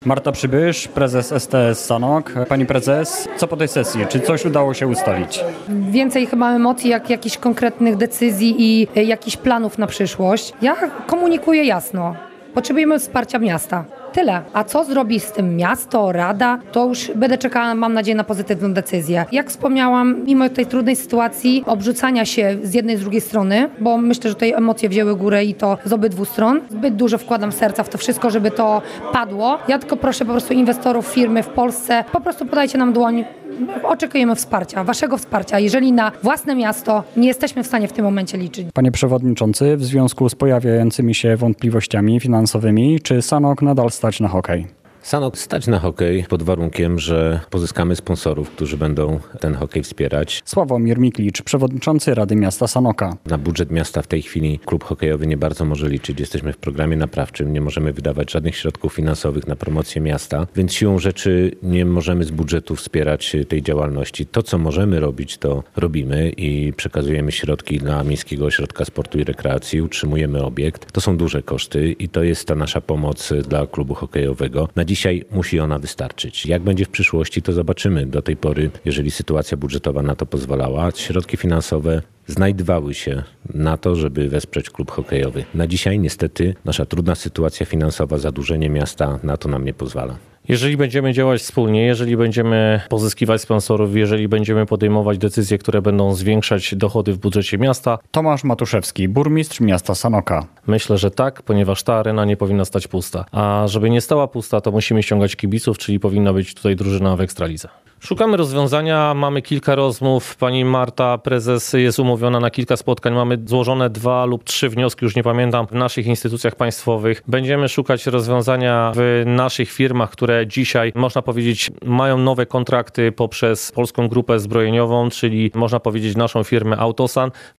Marta Przybysz, prezes STS Sanok. Pani prezes, co po tej sesji? Czy coś udało się ustalić? Więcej chyba emocji, jak jakichś konkretnych decyzji i jakichś planów na przyszłość. Ja komunikuję jasno. Potrzebujemy wsparcia miasta. Tyle. A co zrobi z tym miasto, rada, to już będę czekała, mam nadzieję, na pozytywną decyzję. Jak wspomniałam, mimo tej trudnej sytuacji, obrzucania się z jednej i z drugiej strony, bo myślę, że tutaj emocje wzięły górę i to z obydwu stron. Zbyt dużo wkładam serca w to wszystko, żeby to padło. Ja tylko proszę po prostu inwestorów, firmy w Polsce, po prostu podajcie nam dłoń. Oczekujemy wsparcia, waszego wsparcia, jeżeli na własne miasto nie jesteśmy w stanie w tym momencie liczyć. Panie przewodniczący, w związku z pojawiającymi się wątpliwościami finansowymi, czy Sanok nadal stać na hokej? Sanok stać na hokej pod warunkiem, że pozyskamy sponsorów, którzy będą ten hokej wspierać. Sławomir Miklicz, przewodniczący Rady Miasta Sanoka. Na budżet miasta w tej chwili klub hokejowy nie bardzo może liczyć. Jesteśmy w programie naprawczym, nie możemy wydawać żadnych środków finansowych na promocję miasta, więc siłą rzeczy nie możemy z budżetu wspierać tej działalności. To, co możemy robić, to robimy i przekazujemy środki dla Miejskiego Ośrodka Sportu i Rekreacji, utrzymujemy obiekt. To są duże koszty i to jest ta nasza pomoc dla klubu hokejowego. Na dzisiaj musi ona wystarczyć. Jak będzie w przyszłości, to zobaczymy. Do tej pory, jeżeli sytuacja budżetowa na to pozwalała, środki finansowe znajdowały się na to, żeby wesprzeć klub hokejowy. Na dzisiaj niestety nasza trudna sytuacja finansowa, zadłużenie miasta na to nam nie pozwala. Jeżeli będziemy działać wspólnie, jeżeli będziemy pozyskiwać sponsorów, jeżeli będziemy podejmować decyzje, które będą zwiększać dochody w budżecie miasta. Tomasz Matuszewski, burmistrz miasta Sanoka. Myślę, że tak, ponieważ ta arena nie powinna stać pusta. A żeby nie stała pusta, to musimy ściągać kibiców, czyli powinna być tutaj drużyna w Ekstralidze. Szukamy rozwiązania, mamy kilka rozmów. Pani Marta, prezes, jest umówiona na kilka spotkań. Mamy złożone 2 lub 3 wnioski, już nie pamiętam, w naszych instytucjach państwowych. Będziemy szukać rozwiązania w naszych firmach, które dzisiaj, można powiedzieć, mają nowe kontrakty poprzez Polską Grupę Zbrojeniową, czyli można powiedzieć naszą firmę Autosan.